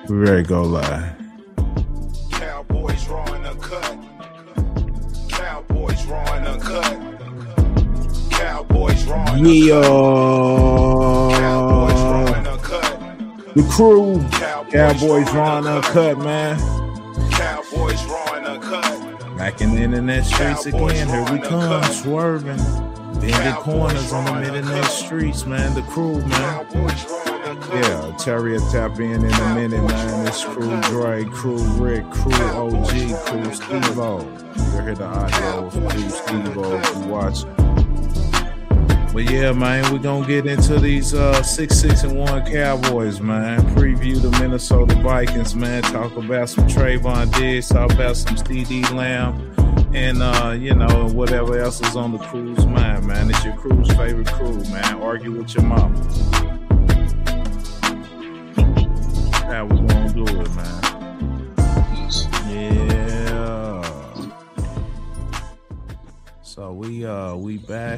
We ready to go live. Cowboys drawing a cut. Cowboys drawing a cut. Cowboys drawing Yeah. Cowboys drawing a cut. The crew. Cowboys drawing uncut, man. Cowboys drawing a cut. Back in the internet streets Cowboys again. Here we drawing a come, cut. swerving. Bending Cowboys corners on drawing the a internet cut. streets, man. The crew, man. Cowboys drawing a cut. Yeah, Terry will tap in a minute, man. It's Crew Dre, Crew Rick, Crew OG, Crew Steve-O. You hear the audio of Crew Steve-O if you watch. But yeah, man, we're going to get into these 6-6-1 Cowboys, man. Preview the Minnesota Vikings, man. Talk about some Trayvon Diggs, talk about some CD Lamb, and, whatever else is on the crew's mind, man. It's your crew's favorite crew, man. Argue with your mama. How we gonna do it, man? Yeah. So we back.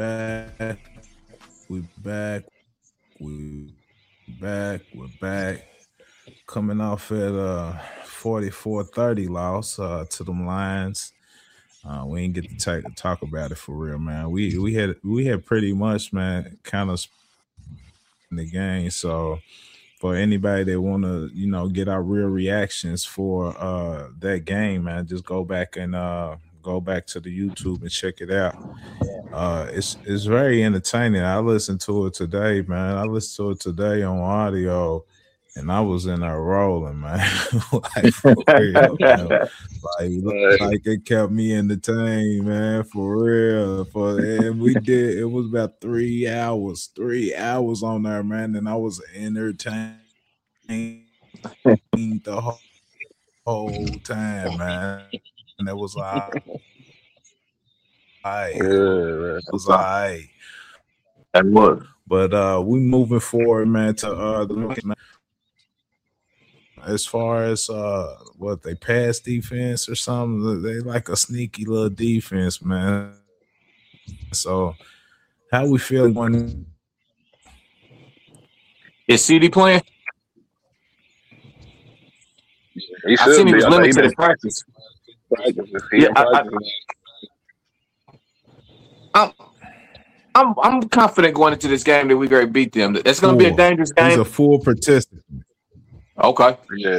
We're back. Coming off at 44-30 loss to them Lions. We didn't get to talk about it for real, man. We had pretty much, man, kind of in the game. So for anybody that want to, get our real reactions for that game, man, just go back to the YouTube and check it out. It's very entertaining. I listened to it today, man. I listened to it today on audio, and I was in there rolling, man. Like, for real, man. Like it kept me entertained, man, for real. And it was about 3 hours on there, man, and I was entertained the whole time, man. And it was like, it was like, and what? But we moving forward, man, to the as far as what they pass defense or something, they like a sneaky little defense, man. So how we feel when is CD playing? He I seen he was limited in practice. I'm confident going into this game that we're going to beat them. It's going to be a dangerous game. He's a full participant. Okay. Yeah.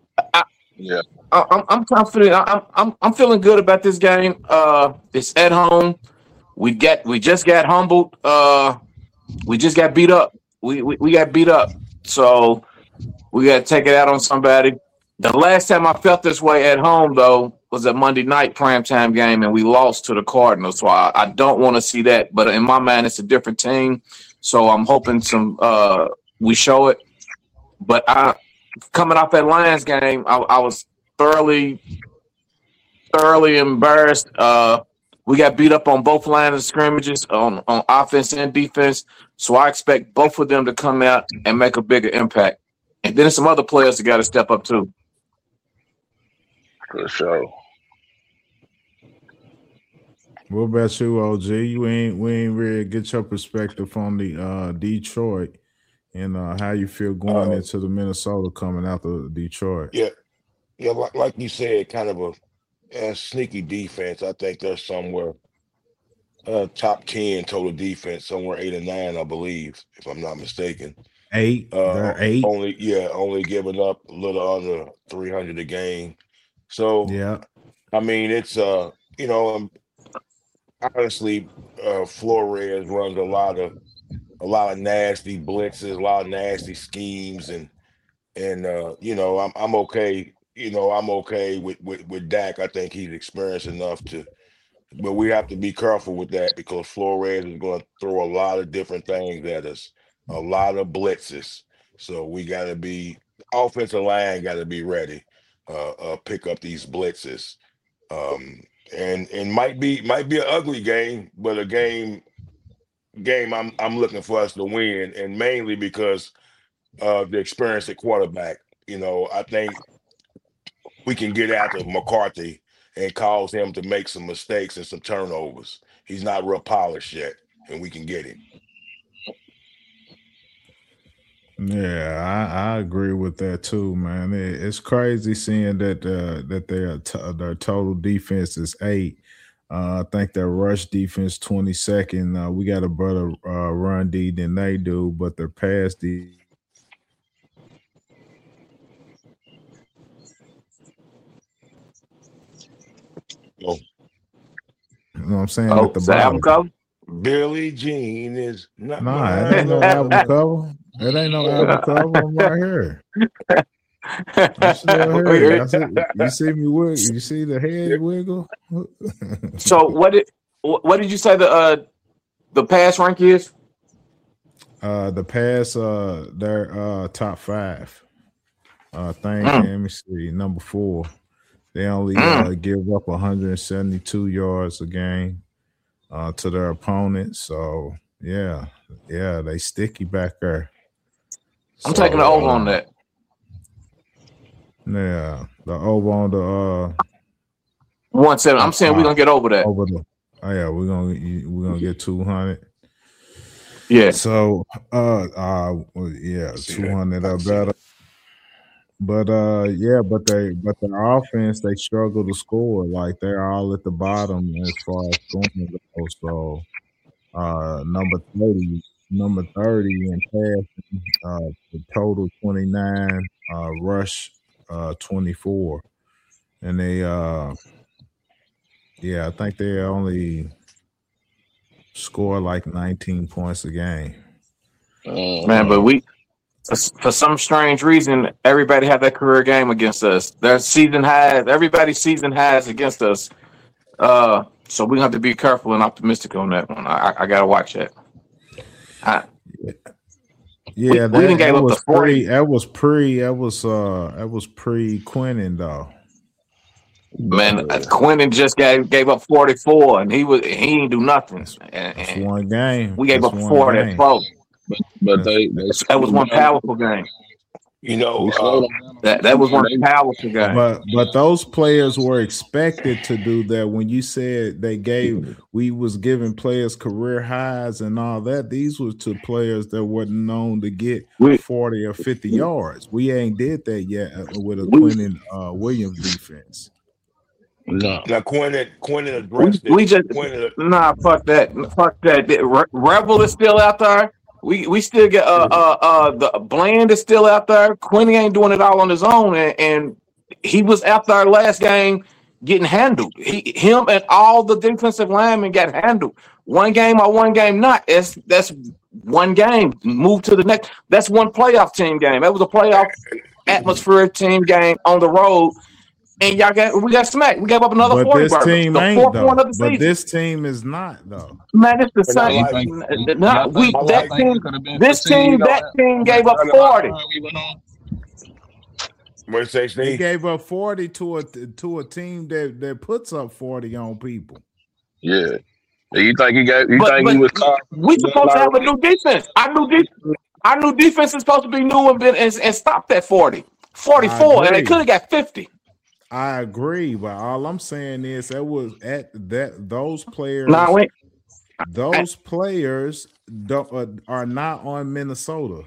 I'm confident. I'm feeling good about this game. It's at home. We just got humbled. We just got beat up. We got beat up. So we got to take it out on somebody. The last time I felt this way at home, though, was a Monday night primetime game, and we lost to the Cardinals. So I don't want to see that. But in my mind, it's a different team. So I'm hoping we show it. But coming off that Lions game, I was thoroughly embarrassed. We got beat up on both lines of scrimmages, on offense and defense. So I expect both of them to come out and make a bigger impact. And then there's some other players that got to step up too. For sure. What about you, OG? We ain't really get your perspective on the Detroit and how you feel going into the Minnesota coming out of Detroit. Yeah, like you said, kind of a sneaky defense. I think they're somewhere top 10 total defense, somewhere 8 or 9, I believe, if I'm not mistaken. 8. They're 8. Only giving up a little under 300 a game. So yeah, I mean, it's honestly, Flores runs a lot of nasty blitzes, a lot of nasty schemes, and I'm okay. I'm okay with Dak. I think he's experienced enough but we have to be careful with that because Flores is going to throw a lot of different things at us, a lot of blitzes. So we got to be offensive line got to be ready, pick up these blitzes, and might be an ugly game, but a game I'm looking for us to win, and mainly because of the experience at quarterback. I think we can get after McCarthy and cause him to make some mistakes and some turnovers. He's not real polished yet, and we can get him. Yeah, I agree with that too, man. It's crazy seeing that their total defense is 8. I think their rush defense 22nd. We got a better run D than they do, but their pass D. Oh, You know what I'm saying Oh, at the is that album bottom. cover? Billie Jean is not Nah, it my ain't no album love. cover. It ain't no album cover. I'm right here. I'm still here. I see, you see me wiggle. You see the head wiggle. So what did you say the pass rank is? The pass, they're top 5. Let me see, number 4. They only give up 172 yards a game to their opponent. So yeah, they sticky back there. I'm taking the over on that. Yeah, the over on the 170. I'm saying we're gonna get over that. over the. Oh yeah, we're gonna get 200. Yeah. So yeah, 200 or better. But but their offense, they struggle to score. Like they're all at the bottom as far as scoring goes. So number 30 in passing, the total 29, rush 24. And they I think they only score like 19 points a game. Man, but for some strange reason, everybody had that career game against us. Their season highs, everybody's season highs against us. So we have to be careful and optimistic on that one. I gotta watch that. Yeah, we didn't that gave up was the 40. that was pre Quentin though. Man, Quentin just gave up 44, and he didn't do nothing. That's one game. We gave That's up one 4 at game. 12. But That was one powerful game. You know, That was one powerful game. But those players were expected to do that. When you said we was giving players career highs and all that, these were to players that wasn't known to get 40 or 50 yards. We ain't did that yet with a Quentin Williams defense. No. Now Quentin addressed it. We just fuck that. Rebel is still out there. We still get the Bland is still out there. Quentin ain't doing it all on his own, and he was out there last game getting handled. Him and all the defensive linemen got handled. One game or one game not. That's one game. Move to the next. That's one playoff team game. That was a playoff atmosphere team game on the road. And we got smacked. We gave up another 40 this team the ain't, fourth though. one of the season. But this team is not though. Man, it's the same. That team gave up 40. What say, Steve? They gave up 40 to a team that puts up 40 on people. Yeah. You think he was caught? We supposed to have a new defense. Our new defense is supposed to be new and stop that 40. 44, and they could have got 50. I agree, but all I'm saying is that was at that those players. Those players are not on Minnesota.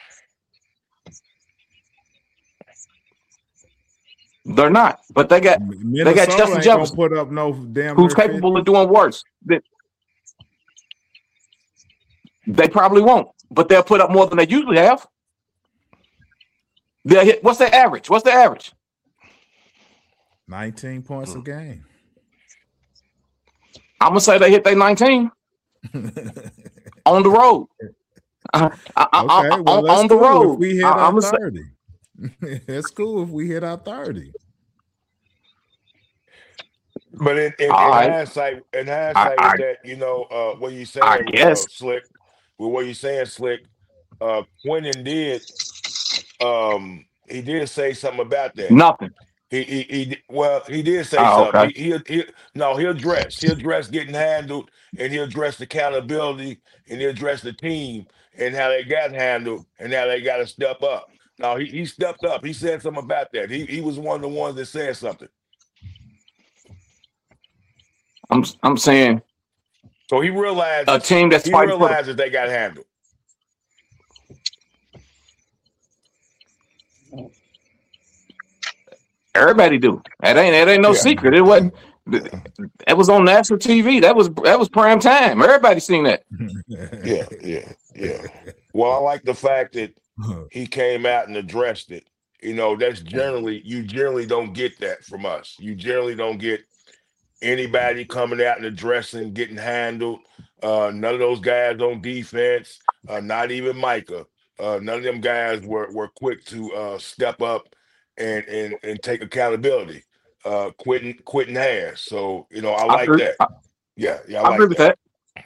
They're not, but they got Justin Jefferson. Put up no damn. Who's capable of doing worse? They probably won't, but they'll put up more than they usually have. They'll hit. What's their average? 19 points a game. I'm gonna say they hit their 19 on the road. On the road. If we hit our 30. It's cool if we hit our 30. But in hindsight, with that, what you saying, Slick, with what you saying, Slick, Quentin did, he did say something about that. Nothing. He did say something. Okay. He addressed getting handled, and he addressed accountability, and he addressed the team and how they got handled and how they got to step up. Now he stepped up. He said something about that. He was one of the ones that said something. I'm saying. So he realized a team that's realized that they got handled. Everybody do. That ain't no Yeah. secret. It wasn't. That was on national TV. That was prime time. Everybody seen that. Yeah. Well, I like the fact that he came out and addressed it. You know, you generally don't get that from us. You generally don't get anybody coming out and addressing, getting handled. None of those guys on defense, not even Micah. None of them guys were quick to step up and take accountability. Quentin has. So, you know, I like agree. that. Yeah, I I like agree with that.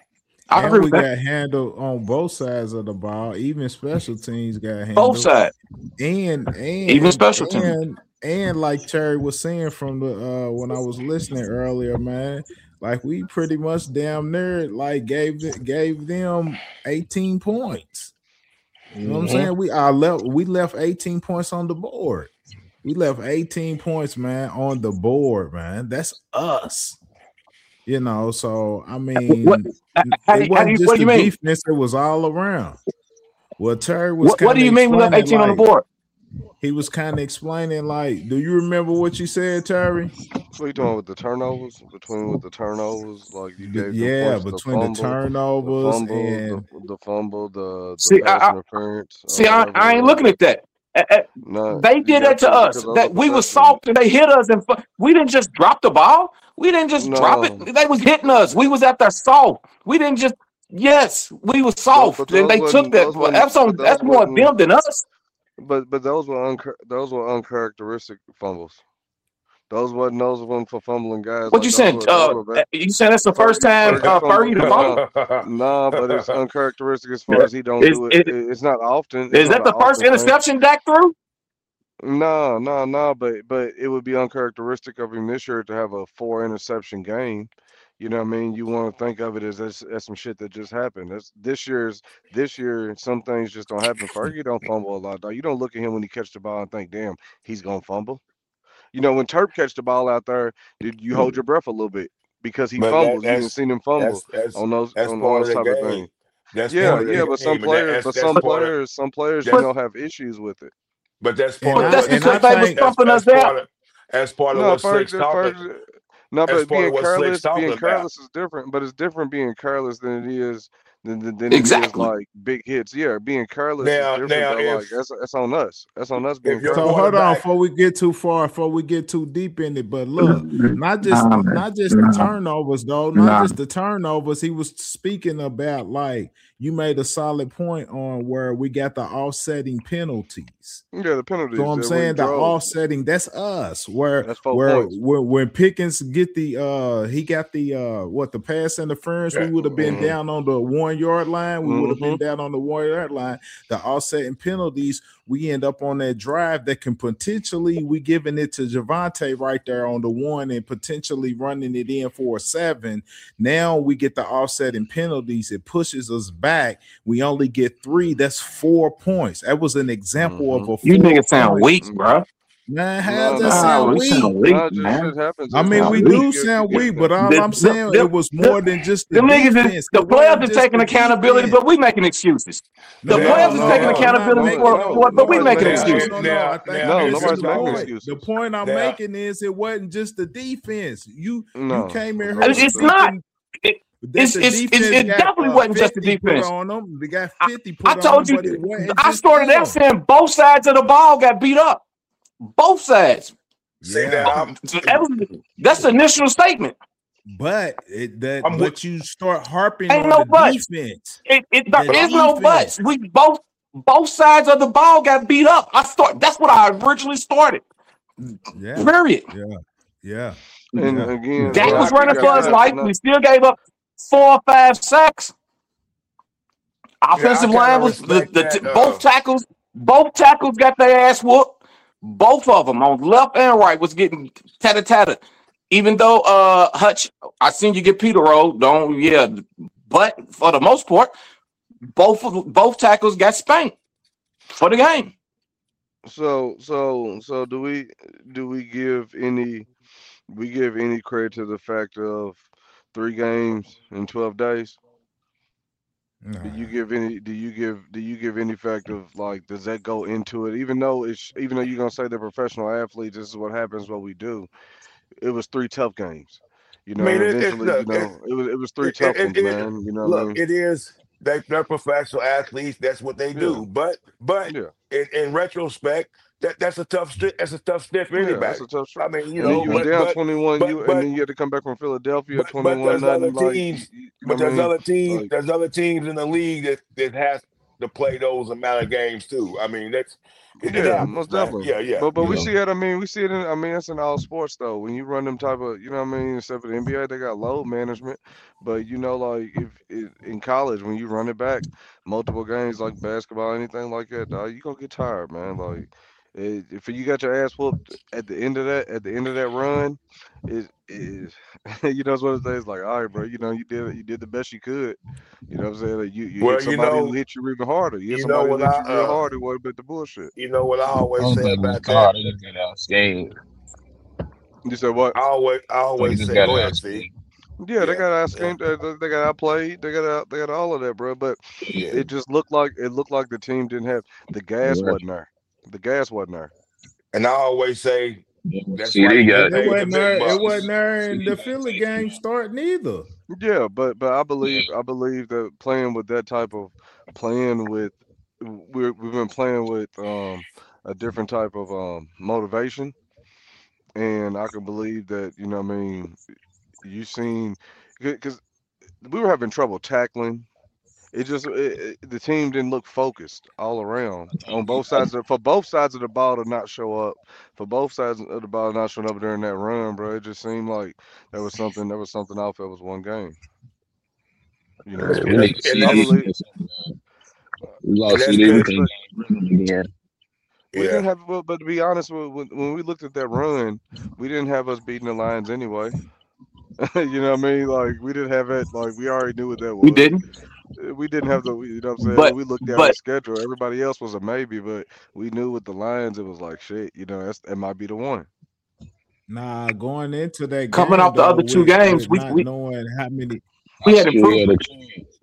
I And agree we with that. got handled on both sides of the ball. Even special teams got handled. Both sides. And Even special teams. And like Terry was saying from the when I was listening earlier, man, like we pretty much damn near like gave them 18 points. You know what I'm saying? We left 18 points on the board. We left 18 points, man, on the board, man. That's us. You know, so I mean, it wasn't just the defense; it was all around. Well, Terry was. What do you mean we left 18 on the board? He was kind of explaining, like, do you remember what you said, Terry? What are you doing with the turnovers? Like you gave between the turnovers and the fumble, the see, pass interference. I ain't looking at that. No, they did that to us. That we were soft and they hit us, and we didn't just drop the ball. We didn't just drop it. They was hitting us. We was at their soft. We didn't just. Yes, we was soft, and they took that. That's more them than us. But those were uncharacteristic fumbles. Those wasn't for fumbling guys. What you saying? You saying that's the first time Fergie to fumble? No, but it's uncharacteristic as far as he don't do it. It's not often. Is that the first interception Dak threw? No. But it would be uncharacteristic of him this year to have a 4 interception game. You know what I mean? You want to think of it as some shit that just happened. This year, some things just don't happen. Fergie don't fumble a lot, though. You don't look at him when he catches the ball and think, damn, he's going to fumble. You know, when Terp catch the ball out there, you hold your breath a little bit because he fumbles. You didn't see him fumble on those type of things. But some players, have issues with it. But that's part of that's because they was thumping us down. That's part of what Slick's talking. No, but being careless is different. But it's different being careless than it is than exactly. It is like big hits. Yeah, being careless is different. That's on us. That's on us being careless. So hold on before we get too far, before we get too deep in it. But look, not just the turnovers, though. Not just the turnovers. He was speaking about, like, you made a solid point on where we got the offsetting penalties. Yeah, the penalties. So I'm saying the offsetting, that's us. When Pickens get he got the pass interference, we would have been down on the 1 yard line. We would have been down on the 1 yard line. The offsetting penalties, we end up on that drive that can potentially, we giving it to Javonte right there on the 1 and potentially running it in for a 7. Now we get the offsetting penalties. It pushes us back. We only get 3. That's 4 points. That was an example of a 4. You niggas sound weak, bro. Man, how does that sound weak? I mean, we do sound weak, but all I'm saying, it was more than just the defense. The players are taking accountability, but we making excuses. The players are taking accountability but we making excuses. No, nobody's making excuses. The point I'm making is it wasn't just the defense. You came in here. It's not. It definitely wasn't just the defense. On them. They got 50 put I told on you. I started out saying both sides of the ball got beat up. Both sides. Yeah. That's the initial statement. But you start harping on the buts. Defense. There is no buts. We both sides of the ball got beat up. That's what I originally started. Yeah. Period. Yeah. And again, Dak was running for his life. We still gave up 4 or 5 sacks. Offensive line was both tackles. Both tackles got their ass whooped. Both of them on left and right was getting tatter. Even though Hutch, I seen you get Peter roll. But for the most part, both tackles got spanked for the game. So do we give any credit to the fact of 3 games in 12 days? Do you Nah. give any? Do you give any fact of like? Does that go into it? Even though you're gonna say they're professional athletes, this is what happens. What we do. It was three tough games, I mean, and it's eventually, look, it was three it, tough it, ones, it, man. You know what I look, mean? it is they're professional athletes. That's what they Yeah, do. But yeah, in retrospect, that's a tough step for yeah. That's anybody. a tough shot. I mean, And then you was but down 21. And then but you had to come back from Philadelphia, but 21 nothing. Like you know what I mean? Like there's other teams in the league that has to play those amount of games too. I mean, it yeah, happens, most man. definitely. Yeah, But you we know. see it. I mean, we see it in. I mean, that's in all sports though. When you run them type of, you know what I mean. Except for the NBA, they got load management. But like if in college, when you run it back multiple games like basketball, anything like that, dog, you gonna get tired, man. Like if you got your ass whooped at the end of that run, it is you know it's one of those things like, all right, bro, you did the best you could. You know what I'm saying? Like, you hit Well, somebody who hit you even harder. You hit you know somebody who what hit you real hard. It wasn't but the bullshit. I I always don't say think we about that. caught. They just got out skated. You said what? I I think he always just say, got go out ahead, see. skated. Yeah, they Yeah, got out yeah, schemed. They got outplayed. They got all of that, bro. But yeah. it just looked like the team didn't have the gas Right. wasn't there. The gas wasn't there. And I always say that's why CD you get got It paid the wasn't big there. It wasn't bucks. there in CD the got Philly tasty. game starting either. Yeah, but Yeah. I believe that playing with that type of playing with we've been playing with a different type of motivation, and I can believe that what I mean you seen because we were having trouble tackling. The team didn't look focused all around on both sides for both sides of the ball to not show up, for both sides of the ball not showing up during that run, bro. It just seemed like there was something off. That was one game, you know. We need And I CD. that's believe, We and lost that's CD. We but good. couldn't but gain rhythm again. we Yeah. didn't have. But to be honest, when we looked at that run, we didn't have us beating the Lions anyway. You know what I mean? Like we didn't have it. Like we already knew what that We was. didn't. We didn't have you know what I'm saying? When But we looked down the but schedule, everybody else was a maybe, but we knew with the Lions, it was like shit, that might be the one. Nah, going into that coming game off the though, other two games, with not knowing how many. we I had still had a improvement. chance.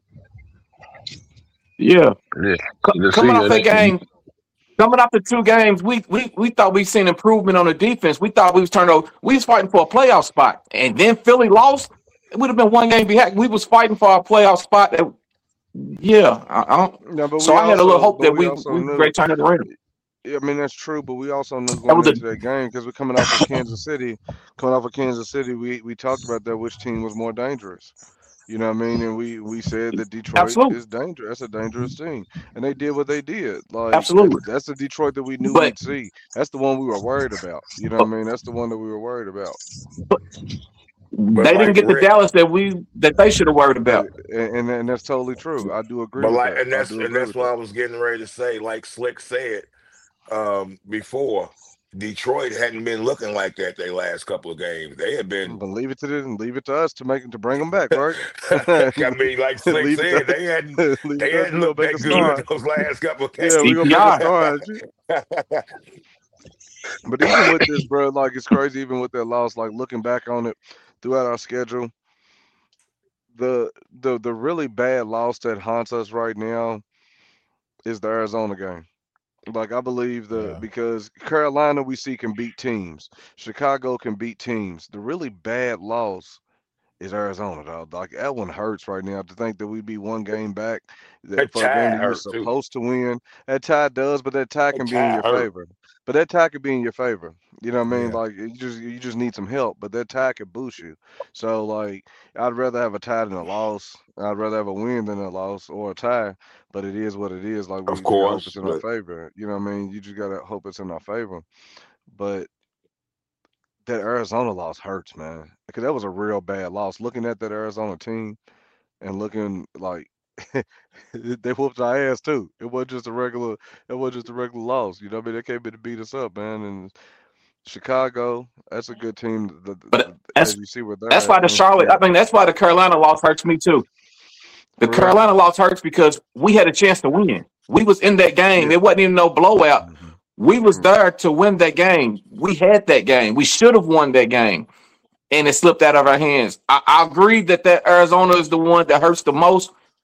Yeah, Yeah. The coming off season that ain't. game, coming off the two games, we thought we seen improvement on the defense. We thought we was turned over. We was fighting for a playoff spot, and then Philly lost. It would have been one game behind. We was fighting for our playoff spot. Yeah, I don't. No, So I had a little hope but that we we also we knew. great turn it around. I mean, that's true, but we also knew That going was a into that game because we're coming off of Kansas City. Coming off of Kansas City, we talked about that which team was more dangerous. You know what I mean? And we said that Detroit absolute, is dangerous. That's a dangerous team, and they did what they did. Like absolutely. that's the Detroit that we knew But we'd see. That's the one we were worried about. You know what I mean? That's the one that we were worried about. But they didn't like get the Rick, Dallas that they should have worried But about. and that's totally true. I do agree but with like that. I do and agree that's with what that. I was getting ready to say. Like Slick said before, Detroit hadn't been looking like that they last couple of games. They had been But leave it to them, leave it to us to bring them back, right? I mean, like Slick leave it to said, leave it they to us. hadn't We gonna looked make a that good start. those last couple of Yeah, games. we gonna make a CPR. start. But even with this, bro, like it's crazy. Even with that loss, like looking back on it throughout our schedule, the really bad loss that haunts us right now is the Arizona game. Like I believe Yeah, because Carolina we see can beat teams, Chicago can beat teams. The really bad loss is Arizona, dog. Like that one hurts right now to think that we'd be one game back That for a game tie that you're hurt too. supposed to win. That tie does, but that tie That can be in tie your hurt. favor. But that tie could be in your favor. You know what I mean? yeah. Like you just need some help, but that tie could boost you. So like I'd rather have a tie than a loss. I'd rather have a win than a loss or a tie. But it is what it is. Like Of we gotta hope it's course, in our but favor. You know what I mean? You just gotta hope it's in our favor. But that Arizona loss hurts, man. Because that was a real bad loss. Looking at that Arizona team and looking like they whooped our ass too. It wasn't just a regular loss. You know what I mean? They came in to beat us up, man. And Chicago, that's a good team. But As that's you see where they're that's at, why the man. Charlotte. I mean, that's why the Carolina loss hurts me too. The For real. Carolina loss hurts because we had a chance to win. We was in that game. Yeah. It wasn't even no blowout. hmm We was hmm there to win that game. We had that game. We should have won that game, and it slipped out of our hands. I agree that Arizona is the one that hurts the most.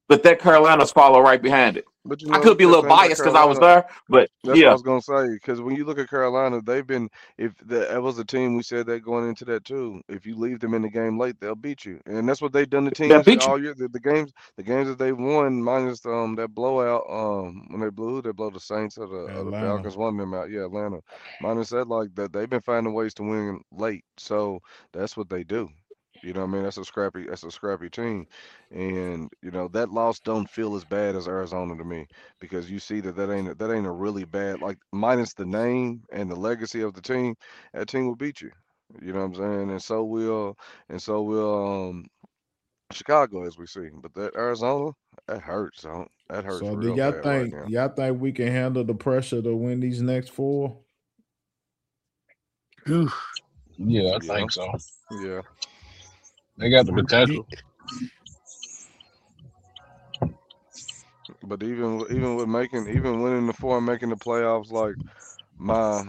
but that Carolina's follow right behind it. But I could be a the little thing with biased because I was Carolina, there, but that's what I yeah, was gonna say. Because when you look at Carolina, they've been if that was a team we said that going into that too. If you leave them in the game late, they'll beat you, and that's what they've done to they'll teams beat you. all year. The games that they won, minus that blowout when they blew the Saints or the Atlanta. Falcons, one of them out. Yeah, Atlanta. Minus that, like that, they've been finding ways to win late. So that's what they do. You know what I mean? That's a scrappy team, and that loss don't feel as bad as Arizona to me because you see that ain't a really bad, like, minus the name and the legacy of the team. That team will beat you. You know what I'm saying? And so will Chicago, as we see. But that Arizona, that hurts. That hurts So do real y'all bad right think now. y'all think we can handle the pressure to win these next 4? Yeah, I Yeah, think so. yeah. They got the potential. But even winning the 4 and making the playoffs, like my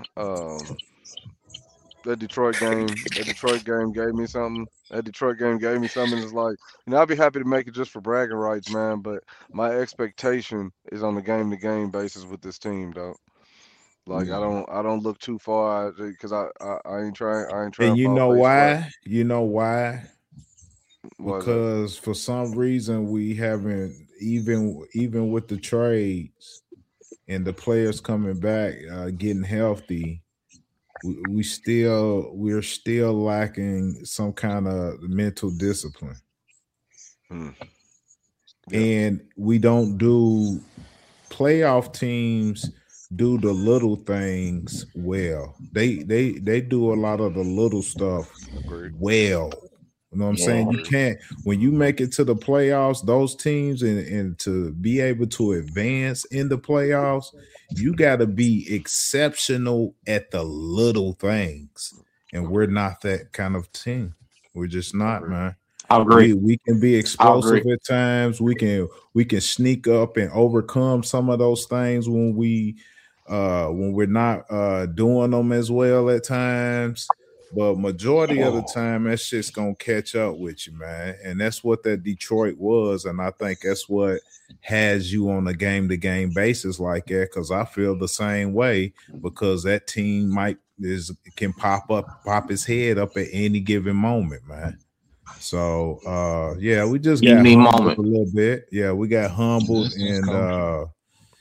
that Detroit game gave me something. That Detroit game gave me something. It's like, I'd be happy to make it just for bragging rights, man. But my expectation is on the game to game basis with this team, though. Like I don't look too far because I ain't trying And to you fall know face flat. why? You know why? What is that? Because for some reason we haven't even with the trades and the players coming back, getting healthy. We're still lacking some kind of mental discipline, Yeah. and we don't do playoff teams do the little things well. They do a lot of the little stuff Agreed. well. You know what I'm saying? You can't, when you make it to the playoffs, those teams, and to be able to advance in the playoffs, you got to be exceptional at the little things. And we're not that kind of team. We're just not, Agreed. man. I agree. We can be I explosive agree. at times. We can sneak up and overcome some of those things when we're not doing them as well at times. But majority of the time, that shit's gonna catch up with you, man. And that's what that Detroit was. And I think that's what has you on a game-to-game basis like that. Because I feel the same way. Because that team can pop his head up at any given moment, man. So yeah, we just got Any humbled moment. a little bit. Yeah, we got humbled, This is and coaching.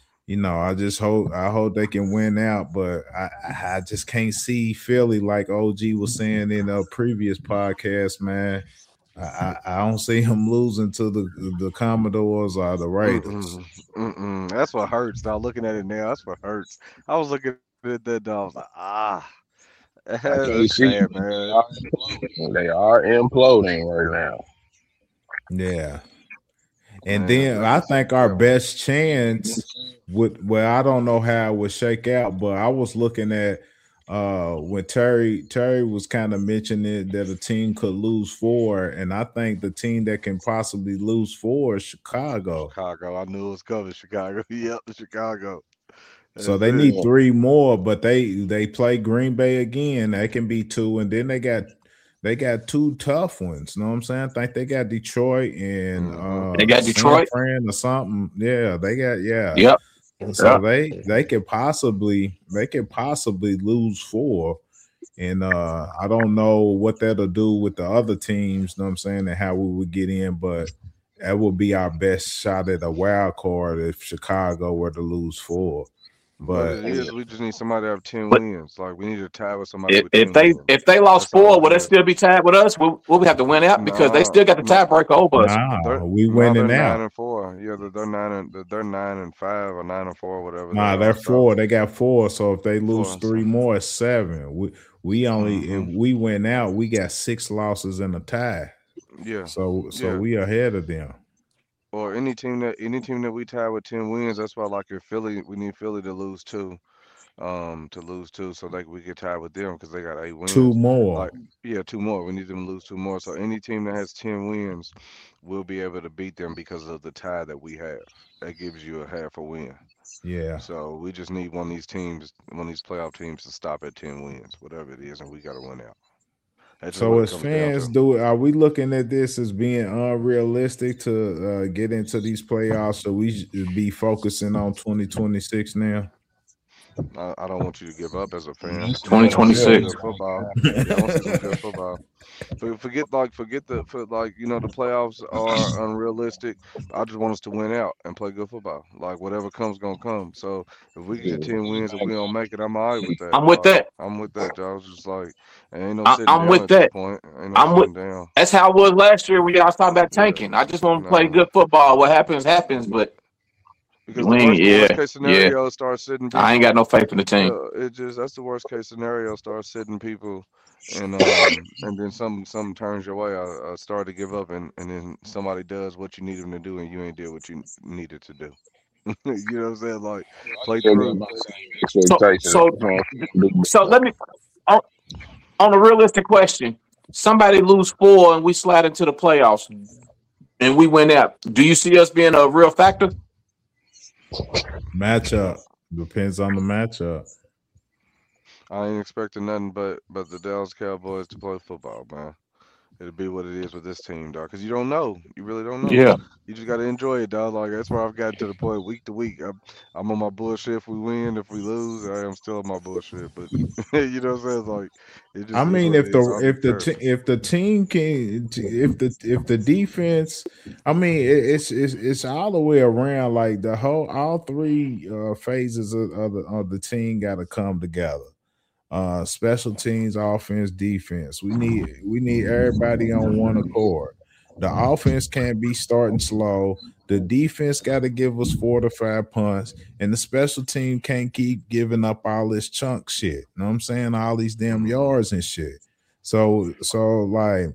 I hope they can win out, but I just can't see Philly like OG was saying in a previous podcast, man. I don't see him losing to the Commodores or the Raiders. That's what hurts. Now looking at it now, that's what hurts. I was looking at that dog. I was like, I can't that's see sad, it, but man. they are imploding right now. Yeah. And Man, then I think our yeah. best chance I don't know how it would shake out, but I was looking at when Terry was kind of mentioning that a team could lose 4, and I think the team that can possibly lose 4 is Chicago. I knew it was coming. Chicago. Yep, Chicago. So That's they it. need 3 more, but they play Green Bay again. That can be 2, and then they got 2 tough ones. You know what I'm saying? I think they got Detroit and They got San Detroit. Fran or something. Yeah, they got Yep. So they could possibly lose 4. And I don't know what that'll do with the other teams, you know what I'm saying, and how we would get in, but that would be our best shot at a wild card if Chicago were to lose 4. But But it is, we just need somebody to have 10 But wins. Like we need to tie with somebody with if 10 they wins. lost That's all 4, will it they is. still be tied with us? Will we have to win out because they Nah, still got the nah, tiebreaker over us? we they're winning 9 out. and 4. Yeah, they're 9 and 5 or 9 and 4, whatever they Nah, are. they're So 4. They got 4. So if they lose 4. 3 So more, it's 7. We only if we win out, we got 6 losses and a tie. yeah, So yeah. we ahead of them. Or any team that we tie with 10 wins. That's why, like, if Philly, we need Philly to lose 2. So like we get tied with them because they got 8 2 wins. more. Like, yeah, 2 more. We need them to lose 2 more. So any team that has 10 wins will be able to beat them because of the tie that we have. That gives you a half a win. Yeah. So we just need one of these playoff teams, to stop at 10 wins, whatever it is, and we got to win out. That's just So what it as comes down fans, to. are we looking at this as being unrealistic to get into these playoffs? So we should be focusing on 2026 now. I don't want you to give up as a fan. It's I want to see some 2026. good football. Yeah, I want to see some good football. Forget the playoffs are unrealistic. I just want us to win out and play good football. Like whatever comes gonna come. So if we get to 10 wins and we don't make it, I'm all right with that, I'm with dog. that. I'm with that, dog. It's just like ain't no I, sitting I'm down with at this that. point. Ain't no I'm with. sitting down. That's how it was last year when y'all was talking about Yeah, tanking. I just want to play nah. good football. What happens, happens. But Because we the ain't. worst Yeah, case yeah. scenario is start sitting I ain't people. got no faith in the team. That's the worst case scenario. Start sitting people, and then something turns your way. I start to give up, and then somebody does what you need them to do, and you ain't did what you needed to do. You know what I'm saying? Like play still got through. my same So, expectations. so let me on, on a realistic question. Somebody lose 4 and we slide into the playoffs and we win out. Do you see us being a real factor? Matchup depends on the matchup. I ain't expecting nothing but the Dallas Cowboys to play football, man. It'll be what it is with this team, dog. Because you don't know. You really don't know. Yeah. You just got to enjoy it, dog. Like that's where I've gotten to the point week to week. I'm on my bullshit. If we win, if we lose, I am still on my bullshit. But you know what I'm saying? Like it I just is mean, what it is. I don't be caring. if the team can if the defense, I mean, it's all the way around. Like all three phases of the team got to come together. Special teams, offense, defense. We need everybody on one accord. The offense can't be starting slow. The defense got to give us 4 to 5 punts, and the special team can't keep giving up all this chunk shit. You know what I'm saying? All these damn yards and shit. So like,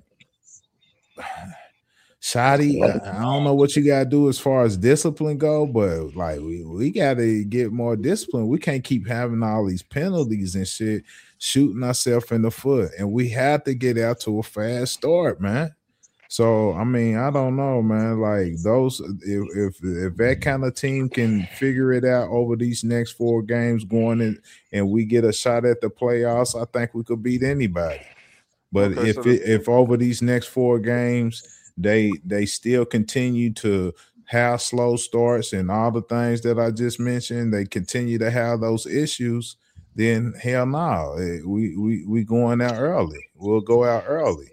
Shotty, I don't know what you gotta do as far as discipline go, but like we gotta get more discipline. We can't keep having all these penalties and shit, shooting ourselves in the foot, and we have to get out to a fast start, man. So I mean, I don't know, man. Like those, if that kind of team can figure it out over these next 4 games going in, and we get a shot at the playoffs, I think we could beat anybody. But Okay, if over these next 4 games they still continue to have slow starts and all the things that I just mentioned, they continue to have those issues, then hell no, we going out early. We'll go out early.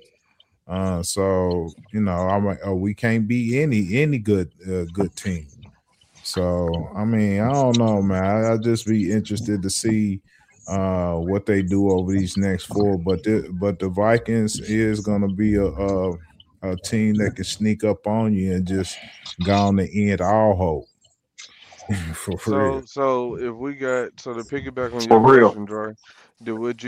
So you know, we can't be any good team. So I mean, I don't know, man. I'll just be interested to see what they do over these next 4. But the Vikings is going to be a team that can sneak up on you and just go on the end all hope. For real. So if we got to piggyback on your For real. question, Dre, would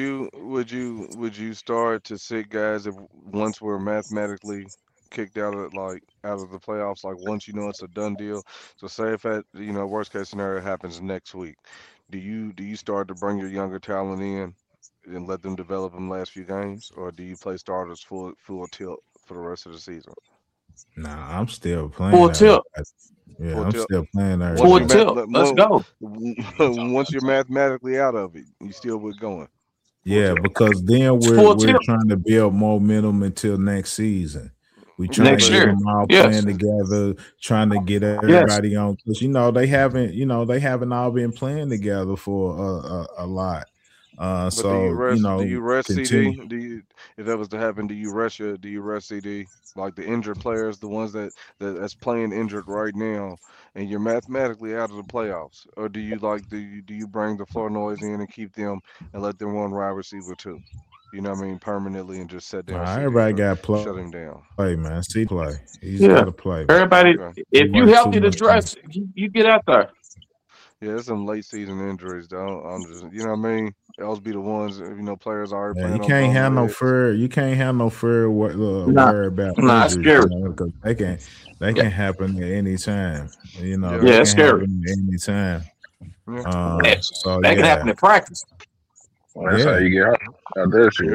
you start to sit guys if once we're mathematically kicked out of the playoffs, like once you know it's a done deal? So say if worst case scenario happens next week, do you start to bring your younger talent in and let them develop them last few games, or do you play starters full tilt for the rest of the season? Nah, I'm still playing Full everybody. tilt. Yeah, Full I'm tilt. still playing Once Full you everybody. tilt. Let's go. once you're mathematically out of it, you still would going. Full Yeah, tilt. because then Full we're tilt. trying to build momentum until next season. We Okay, trying to Next get year. them all Yes. playing together, trying to get Yes. everybody on, because they haven't all been playing together for a lot. But So do you rest continue. CD? If that was to happen, do you rest CD? Like the injured players, the ones that's playing injured right now, and you're mathematically out of the playoffs, or do you bring the floor noise in and keep them and let them run wide receiver too? You know what I mean, permanently, and just set down CD Everybody or got to shut him down. play, man. See play. He's Yeah. got to play, man. Everybody, Okay. if you Too healthy to much. dress, you get out there. Yeah, there's some late season injuries, though. I'm just, you know what I mean? Those be the ones, players already Yeah, you playing on can't bum have no legs. fear. You can't have no fear. Nah, Worry about nah, it's injuries, scary. man, because they Yeah, can happen at any time. Yeah, yeah, They it's can scary. happen at any time. yeah, That, So that can happen yeah, in practice. That's how yeah, you get hurt out there, shit.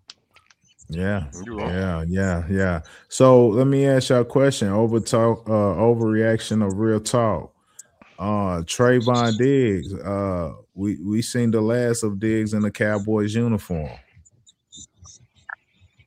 yeah, you're right. yeah. So let me ask y'all a question. Overreaction of real talk. Trayvon Diggs. We seen the last of Diggs in the Cowboys uniform.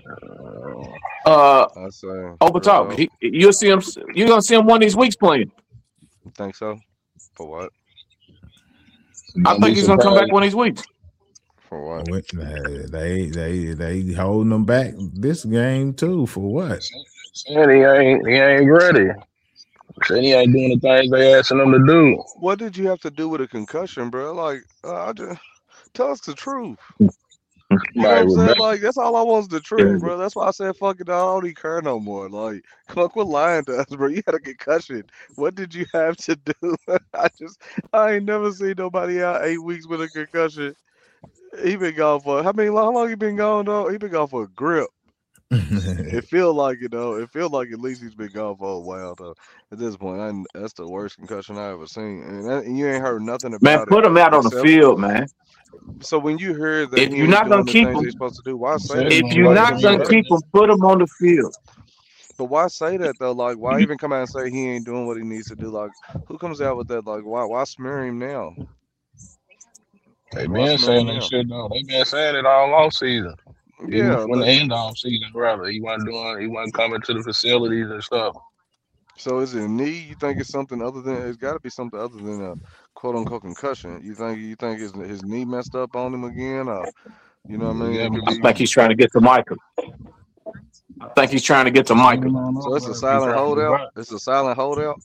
I say Over talk. Rizzo. You'll see him. You're gonna see him one of these weeks playing. You think so? For what? I Don't think be he's gonna come back surprised. one of these weeks. For what? They holding them back this game too. For what? Said he ain't ready. Said he ain't doing the things they asking him to do. What did you have to do with a concussion, bro? Like, I just tell us the truth. You know what Like I'm saying? Rebecca. Like, that's all I want is the truth, bro. That's why I said, fuck it, I don't even care no more. Like, fuck, quit lying to us, bro. You had a concussion. What did you have to do? I ain't never seen nobody out 8 weeks with a concussion. He been gone for, how long he been gone, though? He been gone for a grip. It feel like it, though. It feel like at least he's been gone for a while, though. At this point, that's the worst concussion I ever seen. And you ain't heard nothing Man, about it. put him out on the Except, field, man. so when you heard that If he you're ain't not doing gonna the keep things him, he's supposed to do, why say Said that? he if gonna you're play not for gonna the keep him, put him on the field. But why say that though? Like, why even come out and say he ain't doing what he needs to do? Like, who comes out with that? Like, why smear him now? They Why been smear him saying that now? shit though. They been saying it all off season. Even Yeah, when the but end off season, rather. He wasn't coming to the facilities and stuff. so is it a knee? You think it's something other than? It's got to be something other than a quote unquote concussion. You think his knee messed up on him again? Or you know what I mean? Yeah, It could I be. think he's trying to get to Michael. I think he's trying to get to I Michael. don't know, So it's a bro. If he silent trying to get holdout. back, It's a silent holdout.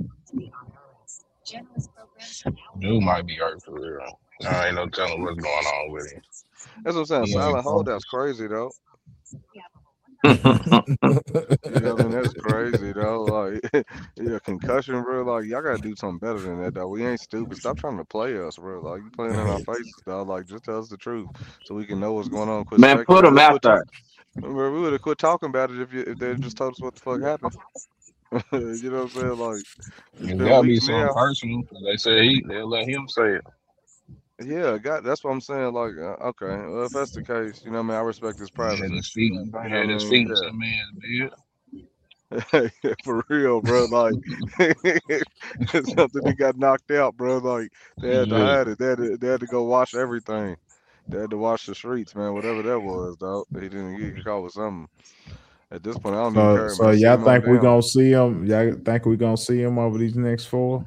dude might be hurt for real. I ain't no telling what's going on with him. That's what I'm saying. He ain't Silent holdout's focused. crazy though. Man, You know what I mean? That's crazy though. Like, yeah, concussion, bro. Like, y'all gotta do something better than that, though. We ain't stupid. Stop trying to play us, bro. Like, you playing in our faces, dog. Like, just tell us the truth so we can know what's going on. Quit put speculating. him out there. We would have quit talking about it if they just told us what the fuck happened. You know what I'm saying? Like, it's It been gotta be weeks something now. personal. 'Cause they say they'll let him say it. Yeah, that's what I'm saying. Like, okay, well, if that's the case, you know what I mean? I respect his He had privacy. his feet. You He know had what I his mean? feet in some man's bed. Yeah. For real, bro. Like, it's something he got knocked out, bro. Like, they had to Yeah. hide it. They had to go wash everything. They had to wash the streets, man. Whatever that was, dog. He didn't get caught with something. At this point, I don't even care, So man. Send y'all him on think we down. gonna see him? Y'all think we gonna see him over these next 4?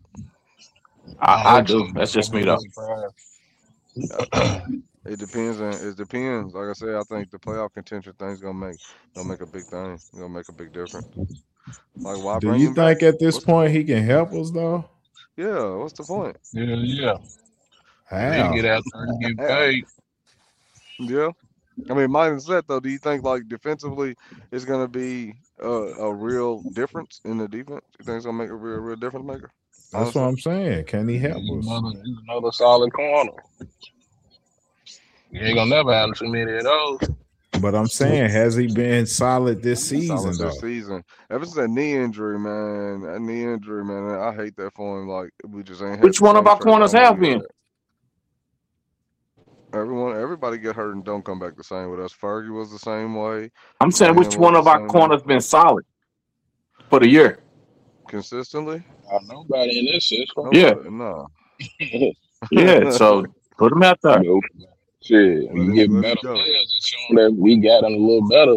I hope do. so. That's I just me wouldn't though. be surprised. It depends. It depends. Like I said, I think the playoff contention thing's gonna make a big thing. Gonna make a big difference. Like, why Do bring you him back? think at this What's the point point? he can help us though? Yeah. What's the point? Yeah. He How? get out there and get How? paid. Yeah. I mean, minus that though, do you think like defensively it's gonna be a real difference in the defense? You think it's gonna make a real difference maker? That's what Honestly, I'm saying. Can he help He's us? another solid corner. You ain't gonna never have too many of those. But I'm saying, has he been solid this season solid though? this season. Ever since that knee injury, man, I hate that for him. Like, we just ain't had Which the one of same our Trayvon corners that have we been? had. Everybody get hurt and don't come back the same with us. Fergie was the same way. I'm saying, which Brandon one was of the our same way. corners been solid for the year? Consistently? Nobody in this system. Yeah. Nobody, no. Yeah. So put him out there. Nope. Shit, when you get Let better it go. players, it's showing that we got them a little better.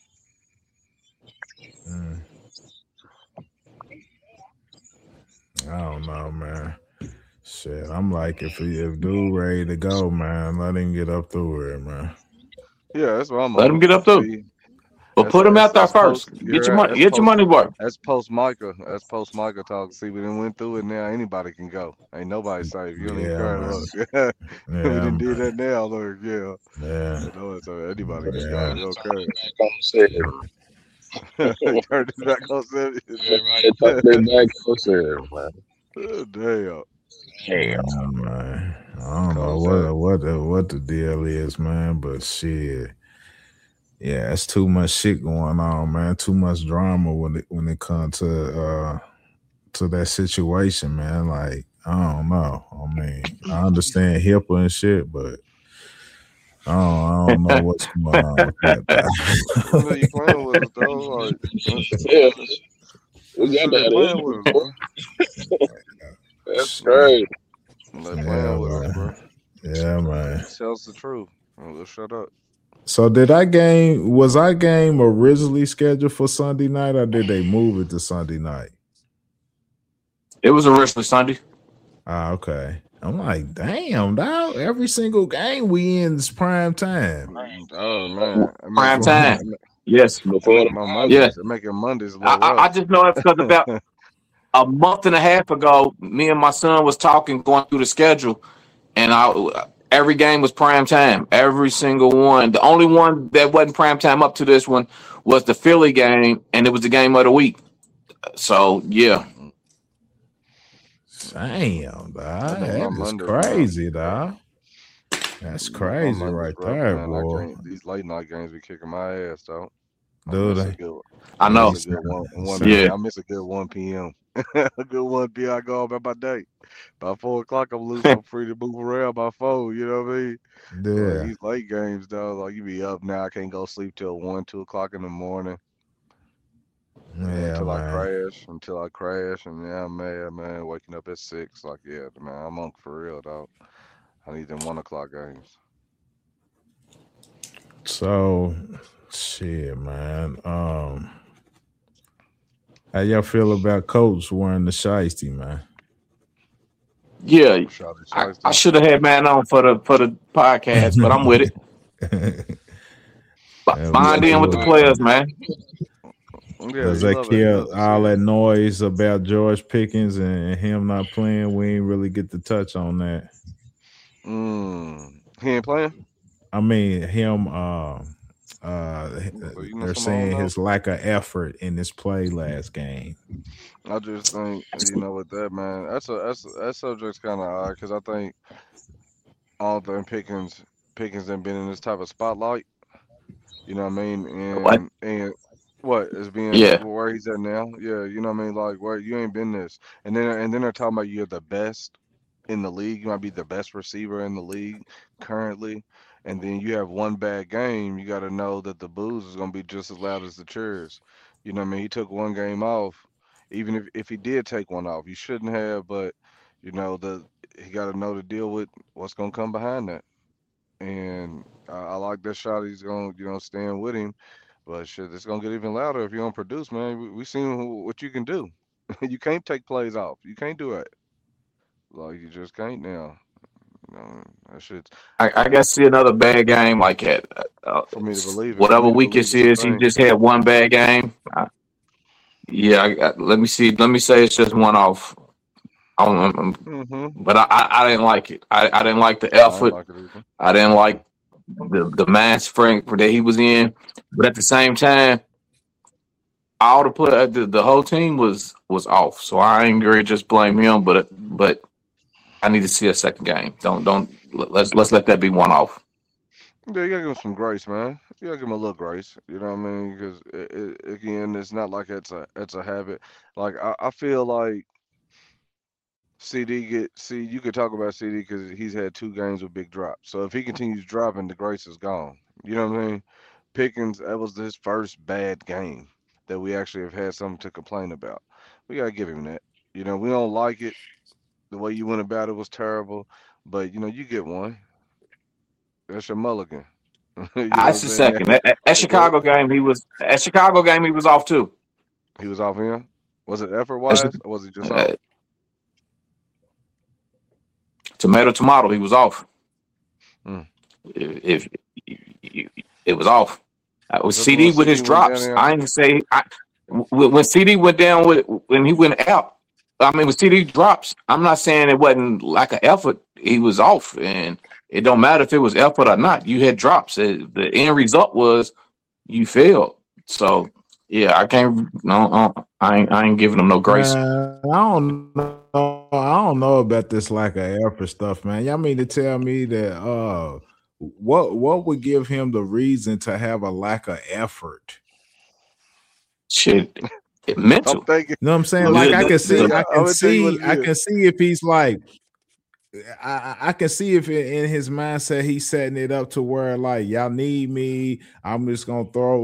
I don't know, man. Shit, I'm like, if dude ready to go, man, let him get up through it, man. Yeah, that's what I'm Let on. him get up there. See, But that's put him out there that's first. post. Get You're your right. money. Get your money worth. That's post Micah. That's post Micah talk. See, we done went through it now. Anybody can go. Ain't nobody safe. You don't even Yeah, care. man. Look, we Yeah, done did man. that now. Look, yeah. Yeah. You know, so anybody can Yeah. go. We don't care. Back on seven. Turn it back on 70. Everybody talk their back on seven, man. Damn. Yeah, Damn. man. I don't know Contact. what the deal is, man, but shit. Yeah, it's too much shit going on, man. Too much drama when it comes to that situation, man. Like, I don't know. I mean, I understand HIPAA and shit, but I don't know what's going on with that. You know you playing with us, though. Like, Yeah, we they got that playing in. with us, bro. That's crazy. They playing with us, bro. Yeah, man. Tell us the truth. Let's shut up. So was our game originally scheduled for Sunday night, or did they move it to Sunday night? It was originally Sunday. Ah, okay. I'm like, damn, dog. Every single game we in is prime time. Oh man, Prime time. Yes. Before the Yeah. Making Mondays a little I rough. just know it because about a month and a half ago, me and my son was talking, going through the schedule, and every game was prime time. Every single one. The only one that wasn't prime time up to this one was the Philly game, and it was the game of the week. So yeah. Damn, dog. I think my That is Mondays, crazy, dog. That's My crazy Mondays right rough, there, man. boy. These late night games be kicking my ass, though. Do miss a they? good, I know. miss a good one Yeah. I miss a good 1 p.m. A good 1 p.m. I go about my day. By 4 o'clock, I'm loose. I'm free to move around by 4. You know what I mean? Like Yeah. these late games, though, like you be up now. I can't go sleep till 1, 2 o'clock in the morning. Yeah, Until I man. crash, and yeah, man, waking up at 6. Like, yeah, man, I'm on for real, dog. I need them 1 o'clock games. So, shit, man. How y'all feel about Coach wearing the shiesty, man? Yeah. Shawty I Shiesty. should have had man on for the podcast, but I'm with it. Yeah, Bind in with the players, man. Yeah, Does you that love it. kill Love to see all it. that noise about George Pickens and him not playing? We ain't really get to touch on that. He ain't playing. I mean, him. But you know They're something I don't saying know. his lack of effort in his play last game. I just think with that, man, that subject's kind of odd because I think all the Pickens ain't been in this type of spotlight. You know what I mean? What? And what is being Yeah. where he's at now? Yeah, you know what I mean? Like where you ain't been this, and then they're talking about you're the best in the league. You might be the best receiver in the league currently, and then you have one bad game. You got to know that the boos is gonna be just as loud as the cheers. You know what I mean? He took one game off. Even if he did take one off, you shouldn't have. But you know he got to know to deal with what's gonna come behind that. And I like that shot. He's gonna stand with him. But shit, it's gonna get even louder if you don't produce, man. We seen what you can do. You can't take plays off. You can't do it. Like you just can't now. You know, that shit's I guess see another bad game like that. for me to believe it. For Whatever me to week believe it it's a is, he thing. just had one bad game. Let me see. Let me say it's just one off. Mm-hmm. But I didn't like it. I didn't like the I ain't effort. like it either. I didn't like the mind frame that he was in. But at the same time, all the whole team was off. So I ain't gonna just blame him. But I need to see a second game. Let's let that be one off. Yeah, you gotta give him some grace, man. You gotta give him a little grace. You know what I mean? Because again, it's not like it's a habit. Like I feel like you could talk about CD because he's had 2 games with big drops. So if he continues dropping, the grace is gone. You know what I mean? Pickens, that was his first bad game that we actually have had something to complain about. We gotta give him that. You know, we don't like it. The way you went about it was terrible, but you get one. That's your mulligan. You know what I'm That's the saying? second. At But Chicago game, he was off too. he was off him. Was it effort That's, wise or was he just uh, off? tomato, he was off. Mm. If it was off. With Because CD when with his CD went down drops, there, I ain't say when CD went down when he went out. I mean, with CD drops, I'm not saying it wasn't like an effort. He was off, and it don't matter if it was effort or not. You had drops. The end result was you failed. So yeah, I can't. No, I ain't giving him no grace. I don't know. I don't know about this lack of effort stuff, man. Y'all mean to tell me that what would give him the reason to have a lack of effort? Shit, I'm mental. thinking. You know what I'm saying? Look, Like The- I the- can see, the- I I'm can gonna tell you what see, it I is. can see if he's like, I can see if in his mindset he's setting it up to where like y'all need me. I'm just gonna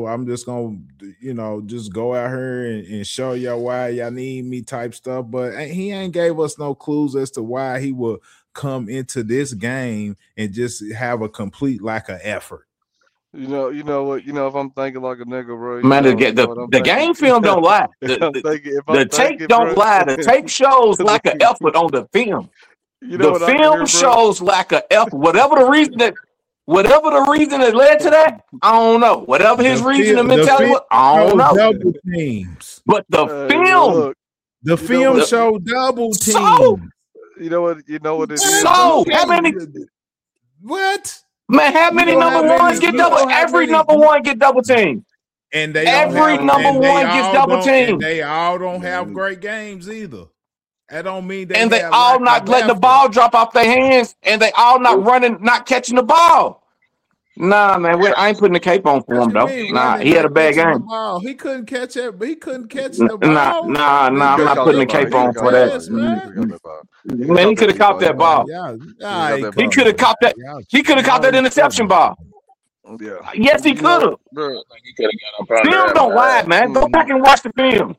just go out here and show y'all why y'all need me type stuff. But he ain't gave us no clues as to why he would come into this game and just have a complete lack of effort. You know what? If I'm thinking like a nigga, bro, Man, you know what I'm the thinking. game film don't lie. If I'm thinking, if The I'm tape thinking, don't bro, lie. The tape shows lack of effort on the film. you know The what I can film hear, bro? shows lack of effort. Whatever the reason that led to that, I don't know. Whatever his reason and the mentality film was, I don't showed know. double teams. But the Hey, film, look, The know film what? showed double So? teams. You know what it is, So, bro? how many? What? Man, how You many know number how ones many? get You double? know how Every many? number one get double team. And they don't Every have. number And they one gets all double don't. And team. they all don't have great games either. That don't mean they And they have all lack not of letting the effort. ball drop off their hands, and they all not running, not catching the ball. Nah, man, I ain't putting the cape on for What him you though. mean Nah, running, he had a not bad catching the game. ball? He couldn't catch it, but he couldn't catch Nah, the ball. nah, He I'm could have not caught putting that the ball. cape He could on have for caught that. that ball. He could have caught that ball. He Man, he caught could that have caught that ball. Y'all, He got that He ball. could have caught that. He could have caught that interception ball. Yeah. Yes, he could have. Bro, I think he could have got up under Film that don't lie, ball. man. Go back and watch the film.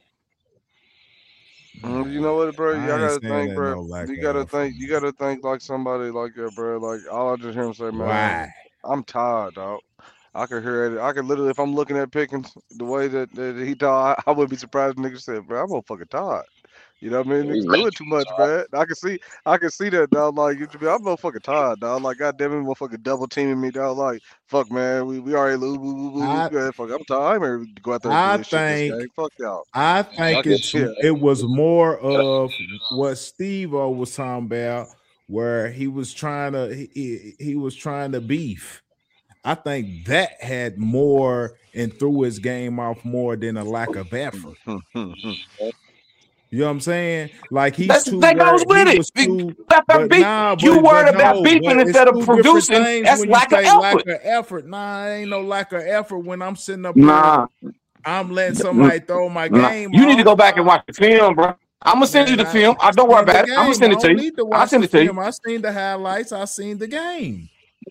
You know what, bro? I Y'all ain't gotta saying think, that bro. no lack You of gotta effort. think. You gotta think like somebody like that, bro. Like all I just hear him say, man, Why? I'm tired, dog. I could hear it. I could literally, if I'm looking at Pickens, the way that he talk, I wouldn't be surprised. If nigga said, bro, I'm motherfucking tired. You know what I mean? He's Niggas doing making too much, man. I can see that, dog. Like, I'm motherfucking tired, dog. Like, goddamn it, motherfucking double teaming me, dog. Like, fuck, man, we already lose. I Fuck, I'm tired. I'm ready to go out there and do I this shit this think game. Fuck y'all. I I think can it was more of what Steve-O was talking about, where he was trying to beef. I think that had more and threw his game off more than a lack of effort. You know what I'm saying? Like That goes with it. You worried about beefing instead of producing. That's lack of effort. Lack of effort. Nah, ain't no lack of effort when I'm sitting up Nah, here. I'm letting somebody throw my nah. game. You need to off. go back and watch the film, bro. I'm gonna send you the film. Don't worry about it. I'm gonna send it to you. I'll send it to you. I seen the highlights. I seen the game.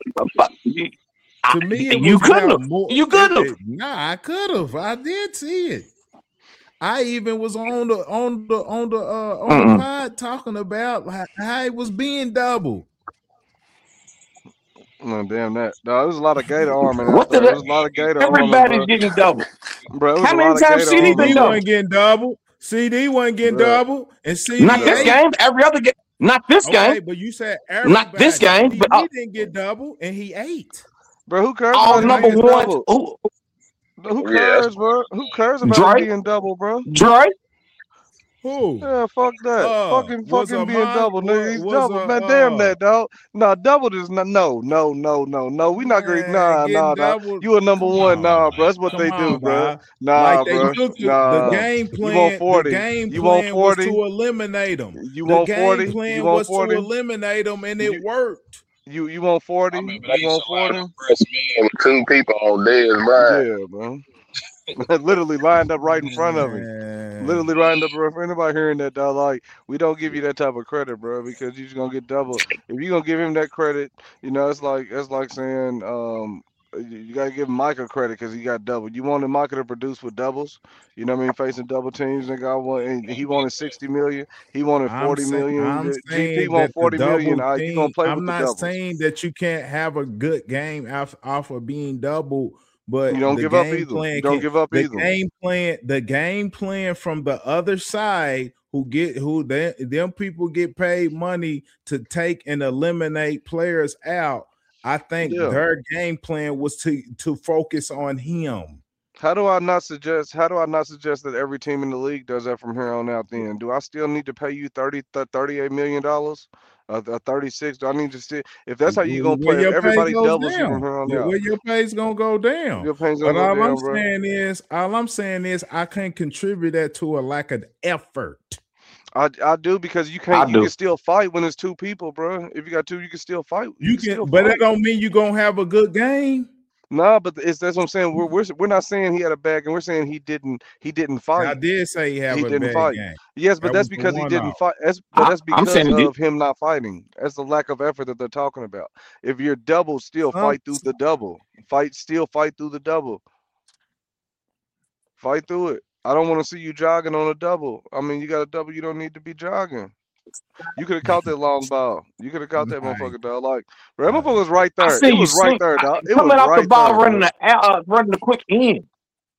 To me, you couldn't have. You couldn't have. Nah, I could have. I did see it. I even was on the pod talking about how it was being double. Oh, damn that. No, there's a lot of Gator arm in What there. the- There's a lot of Gator arm. Everybody's getting double. Bro, How many times CD been CD double? wasn't getting double. CD wasn't getting double, and CD Not this game. Every other game. Not this game. But you said Not this game. CD But didn't get double, and he ate. Bro, who cares all about number being one. double? Who cares, bro? Who cares about Dre? being double, bro? Dre? Who? Yeah, fuck that. Fucking being double, nigga. He's double, man. Damn that, dog. Nah, double is not. No. We not great. Nah. Double, You a number one, bro. That's what they do, bro. Nah, like they bro. took Nah. the game plan. You want 40. The game You plan want was 40. to eliminate them. You the want game 40. plan You want was 40. to eliminate them, and it worked. You want 40? You want 40? Press man with two people on Dez Bryant. Yeah, bro. Literally lined up right in front of him. Literally lined up for anybody hearing that, dog. Like, we don't give you that type of credit, bro, because you're just gonna get double. If you're gonna give him that credit, you know, it's like saying you gotta give Micah credit because he got double. You wanted Micah to produce with doubles, you know what I mean, facing double teams. And he wanted 60 million. He wanted 40 million. GP want 40 million. You gonna play with the doubles. I'm not saying that you can't have a good game off of being double. But you don't give up either. You don't give up either. The game plan from the other side, them people get paid money to take and eliminate players out. I think their game plan was to focus on him. How do I not suggest that every team in the league does that from here on out? Then do I still need to pay you $38 million? 36? Do I need to still? If that's how you gonna play, if everybody doubles you from here on out, where your pay's gonna go down. Your pay's gonna go down, bro. All I'm saying is I can't contribute that to a lack of effort. I do, because you can't. You can still fight when it's two people, bro. If you got two, you can still fight. You can, but that don't mean you're gonna have a good game. Nah, but that's what I'm saying. We're not saying he had a bad game. We're saying he didn't fight. I did say he had a didn't bad fight. game. Yes, but that's because he didn't fight. That's because of him not fighting. That's the lack of effort that they're talking about. If you're double, still fight through the double. Fight through the double. Fight through it. I don't want to see you jogging on a double. I mean, you got a double, you don't need to be jogging. You could have caught that long ball. You could have caught that Right. motherfucker, dog. Like, bro, that motherfucker was right I there. see It you was right swing, there, dog. It was coming off the right ball, there, running bro. running the quick end.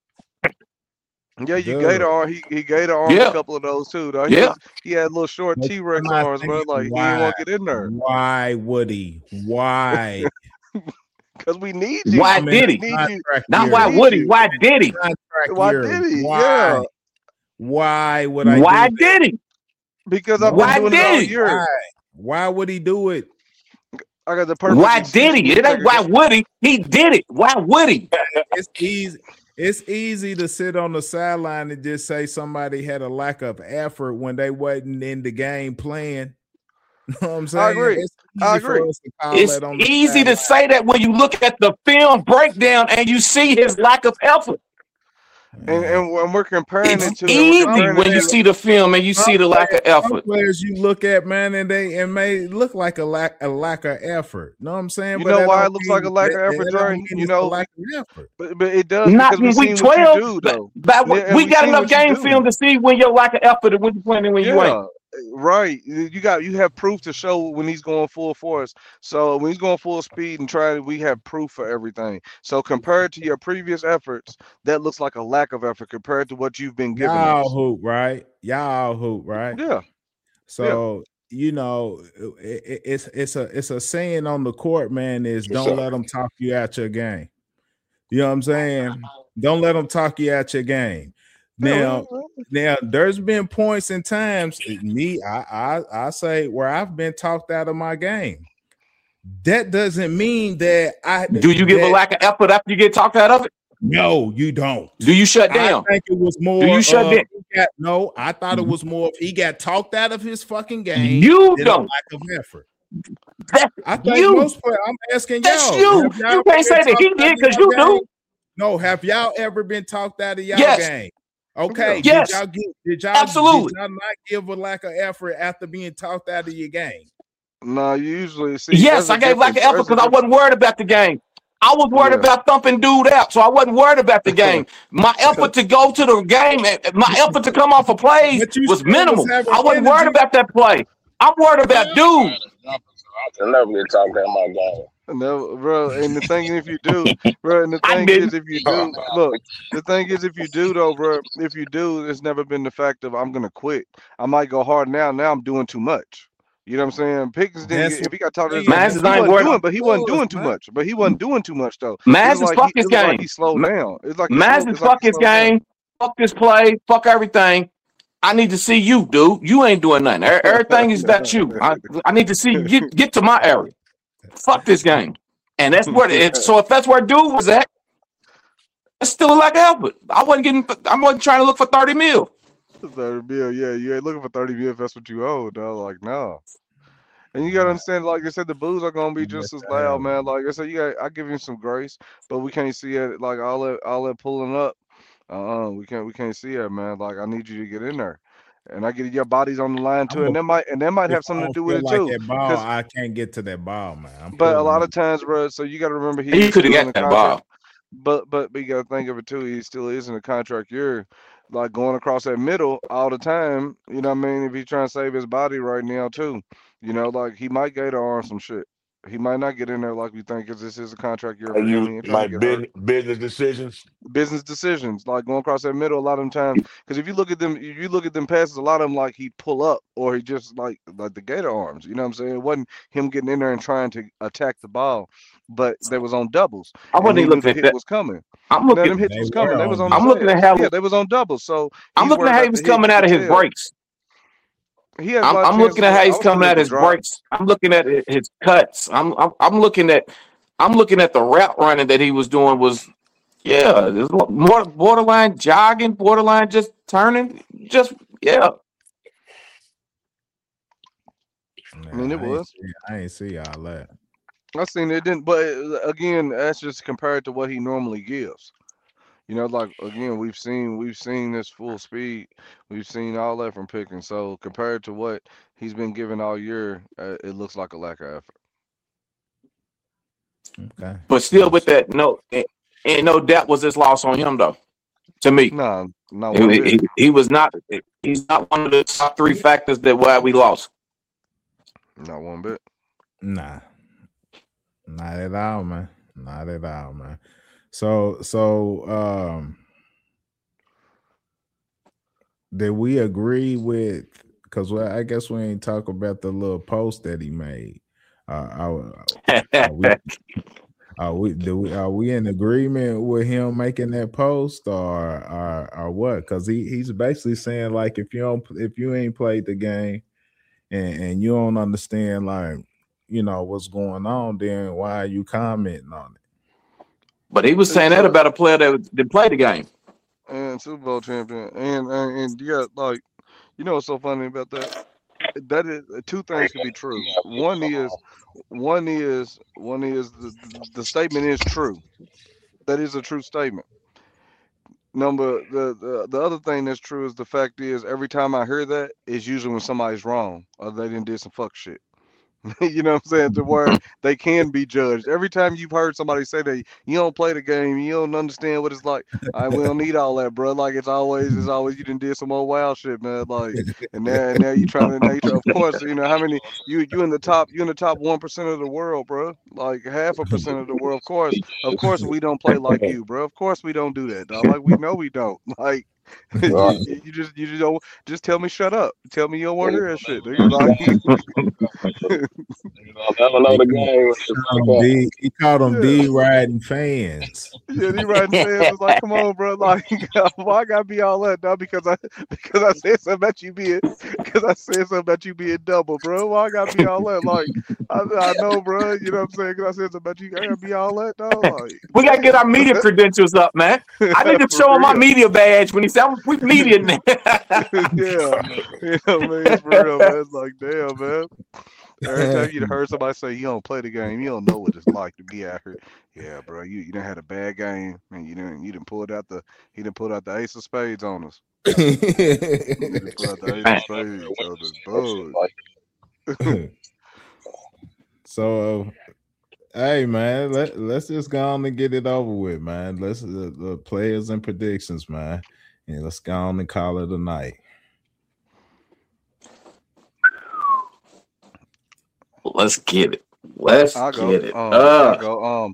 Yeah, you Dude. gator arm. He gator armed Yeah. a couple of those too, dog. Yeah. He had little short But T-Rex I'm not arms, bro. thinking Like he didn't want to get in there Why would he? Why? because we need you. Why I'm in did a he? contract Not year. why need would he? you. Why did he? Contract Why year. did he? Why? Yeah, Why would I Why do that? did he? because I've Why been doing it all did he? year. Why? Why would he do it? I got the perfect. Why excuse did for he? me to It ain't take a why would he? He did it. Why would he? It's easy. It's easy to sit on the sideline and just say somebody had a lack of effort when they wasn't in the game playing. You know what I'm saying? I agree. It's easy I for agree. us to call It's that on the easy to sideline. say that when you look at the film breakdown and you see his lack of effort. And when we're comparing It's it to, easy we're comparing when it you to, see the film and you see the lack of Some effort. players you look at, man, and they may look like a lack of effort. Know what I'm saying? You But know that why don't it looks like a mean- lack of that- effort, that don't Dre? mean You it's a know, lack of effort. but it does Not because we in seen week what you 12, do, but, though. but Yeah, and we we got seen enough what you game do. film to see when your lack of effort and when you playing and when you ain't. Yeah, right. You have proof to show when he's going full force. So when he's going full speed and trying, we have proof for everything. So compared to your previous efforts, that looks like a lack of effort compared to what you've been giving Y'all us. hoop, right? Y'all hoop, right? Yeah, So you know, it's a saying on the court, man. Is What's don't up? let them talk you out your game. You know what I'm saying? Don't let them talk you out your game. Now, there's been points and times I say where I've been talked out of my game. That doesn't mean that Do you give a lack of effort after you get talked out of it? No, you don't. Do you shut down? I think it was more. Do you shut down? No, I thought it was more. He got talked out of his fucking game. You than a don't. lack of effort. That's I think you. most players. I'm asking That's y'all. you. have y'all You ever can't say been that he talked out did of because your you game? do. No, have y'all ever been talked out of y'all Yes. game? Okay. Yes. Did y'all Absolutely. not give a lack of effort after being talked out of your game? no, you usually see. Yes, there's a I gave lack of difference. effort There's a because I wasn't worried about the game. I was worried Yeah. about thumping dude out, so I wasn't worried about the game. My effort to go to the game, my effort to come off a play But you was still was minimal. having I wasn't worried energy. about that play. I'm worried about dude. I can never get talked out my game. No, bro. And the thing, if you do, bro, and the I thing didn't. is, if you do, look, the thing is, if you do, though, bro, if you do, it's never been the fact of I'm gonna quit. I might go hard now. Now I'm doing too much. You know what I'm saying? Pickens didn't. That's If he got talked what out, I'm Mans saying. is he not wasn't worried. doing, but he wasn't doing too Man. much. But he wasn't doing too much though. Mans It was is like fuck his it was like game. he slowed down. It's like he Mans slowed, is it's like fuck he his slowed down. game. Fuck this play. Fuck everything. I need to see you, dude. You ain't doing nothing. Everything is about you. I need to see you get to my area. Fuck this game. And that's where it's so if that's where dude was at, that's still a lack of effort. I wasn't trying to look for 30 mil. 30 mil, yeah, you ain't looking for 30 mil if that's what you owe, dog. Like, no. And you gotta understand, like I said, the Blues are gonna be just as loud, man. Like I said, I give him some grace, but we can't see it. Like all that pulling up, we can't see it, man. Like I need you to get in there, and I get your body's on the line too, and that might have something to do with it too. That ball, I can't get to that ball, man. But a lot of times, bro. So you got to remember He he's could have still in got the that contract. ball. But you got to think of it too. He still is in a contract year, like going across that middle all the time. You know what I mean? If he's trying to save his body right now too, you know, like he might gator arm some shit. He might not get in there like we think because this is a contract year. Are For him. He you ain't trying my to get hurt. business decisions? Business decisions, like going across that middle a lot of them times. Because if you look at them passes, a lot of them like he'd pull up or he just like the gator arms. You know what I'm saying? It wasn't him getting in there and trying to attack the ball, but they was on doubles. I wasn't even the looking at hit that. was coming. I'm No, looking. them hits They was coming. were They was on on. I'm looking at how. Yeah, they was on doubles. So I'm he's looking worried at how he about was the hit. coming You out of could his tell. breaks. He had a lot of I'm looking chances at how to- I he's was coming feeling out the his drop. breaks. I'm looking at his cuts. I'm looking at the route running that he was doing was there's more borderline jogging, borderline just turning, just Nah, I mean, it was. I ain't see all that. I seen it didn't, but again, that's just compared to what he normally gives. You know, like again, we've seen this full speed, we've seen all that from Pickens. So compared to what he's been given all year, it looks like a lack of effort. Okay. but still with that and no doubt was this loss on him though. To me, No one bit. he was not. He's not one of the top 3 factors that why we lost. Not one bit. Nah, not at all, man. Not at all, man. So, did we agree with? Because I guess we ain't talk about the little post that he made. Are we in agreement with him making that post or what? Because he's basically saying like if you ain't played the game and you don't understand like what's going on, then why are you commenting on it? But he was saying that about a player that played the game and Super Bowl champion, and yeah, like what's so funny about that? That is two things can be true. One is the statement is true. That is a true statement. The other thing that's true is the fact is every time I hear that, it's usually when somebody's wrong or they didn't did some fuck shit. You know what I'm saying? To where they can be judged. Every time you've heard somebody say that you don't play the game, you don't understand what it's like. We don't need all that, bro. Like it's always you done did some old wild shit, man. Like and now you trying to of course, how many you in the top 1% of the world, bro. Like 0.5% of the world. Of course we don't play like you, bro. Of course we don't do that, dog. Like we know we don't. Like you just don't just tell me shut up. Tell me you don't want to hear that shit. Never know the game. He called them D riding fans. Yeah, D riding fans was like, come on, bro. Like, why I gotta be all that, dog? Because I said something about you being double, bro. Why I gotta be all that? Like, I know, bro. You know what I'm saying? Because I said something about you. I gotta be all that, dog. Like, we gotta get our media credentials up, man. I need to show him my media badge when he said we media now. Yeah, man, for real, man. It's like, damn, man. Every time you heard somebody say you don't play the game, you don't know what it's like to be out here. Yeah, bro, you done had a bad game, and you done pulled out the ace of spades on us. He done pulled out the ace of spades on us, So, hey man, let's just go on and get it over with, man. Let's the players and predictions, man, and let's go on and call it a night. Let's get it. I'll go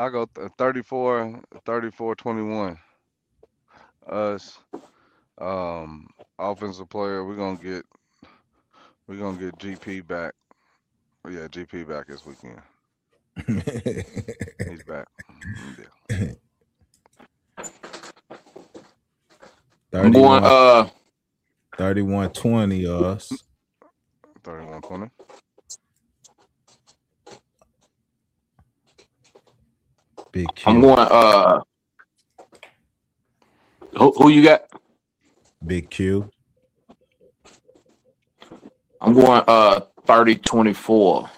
34-21. Us, offensive player. We're gonna get GP back. Yeah, GP back this weekend. He's back. Yeah. 31-20 us. 31-20. Big Q. I'm going who you got? Big Q. I'm going 30-24.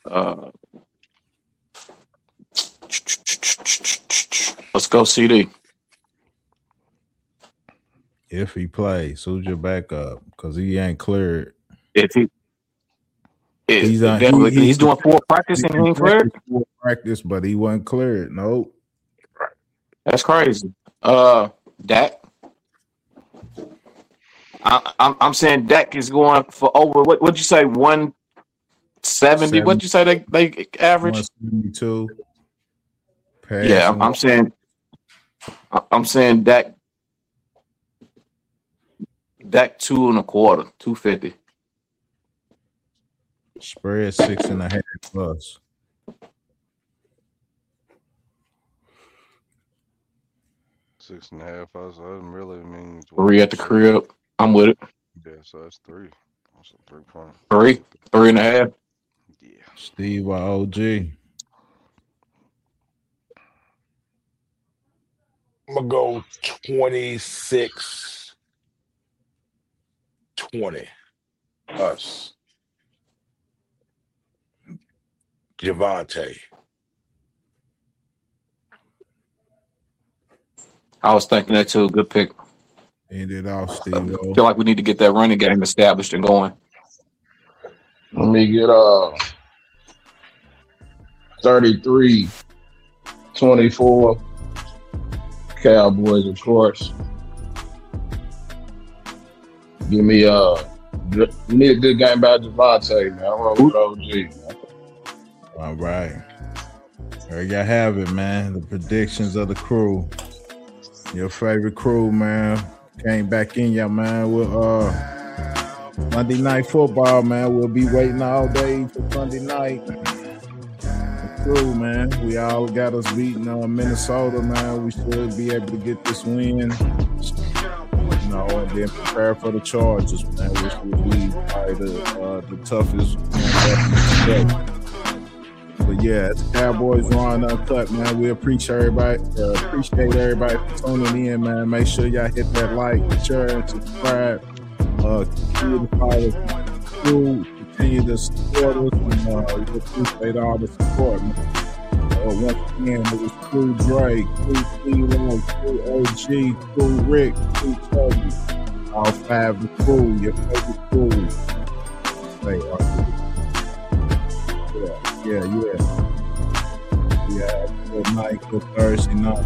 Let's go, CD. If he plays, who's your backup? Because he ain't cleared. If he's doing full practice and he ain't cleared. Full practice, but he wasn't cleared. Nope. That's crazy. Dak. I'm saying Dak is going for over. What'd you say? 170. What'd you say they average? 172. Yeah, I'm saying Dak 2.25, 250. Spread 6.5 plus. Six and a half. I doesn't really mean 3 at the crib. I'm with it. Yeah, so that's 3. That's a 3-point. 3.5. Yeah. Steve OG. I'm gonna go 26-20. Us. Javonte. I was thinking that too. Good pick. End it off, Steve. I feel like we need to get that running game established and going. Let me get 33-24. Cowboys, of course. Give me We need a good game by Javante, man. I'm rolling with OG, man. All right. There you have it, man. The predictions of the crew. Your favorite crew, man. Came back in ya, man, with Monday Night Football, man. We'll be waiting all day for Sunday night. The crew, man. We all got us beating Minnesota, man. We should be able to get this win. You know, and then prepare for the Chargers, man, which will be probably the toughest one. But yeah, it's Cowboys Raw Uncut, man. We appreciate everybody for tuning in, man. Make sure y'all hit that like, share, and subscribe. Continue to follow the crew, continue to support us, and we appreciate all the support, man. Once again, it was Crew Dre, Crew T-Lo, Crew OG, Crew Rick, Crew Toby. All five the crew, your favorite crew. Yeah. Good night, good Thursday night.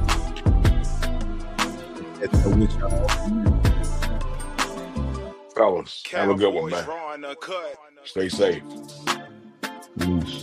With y'all. Fellas, have a good one, man. Cowboys Raw and Uncut. Stay safe. Peace.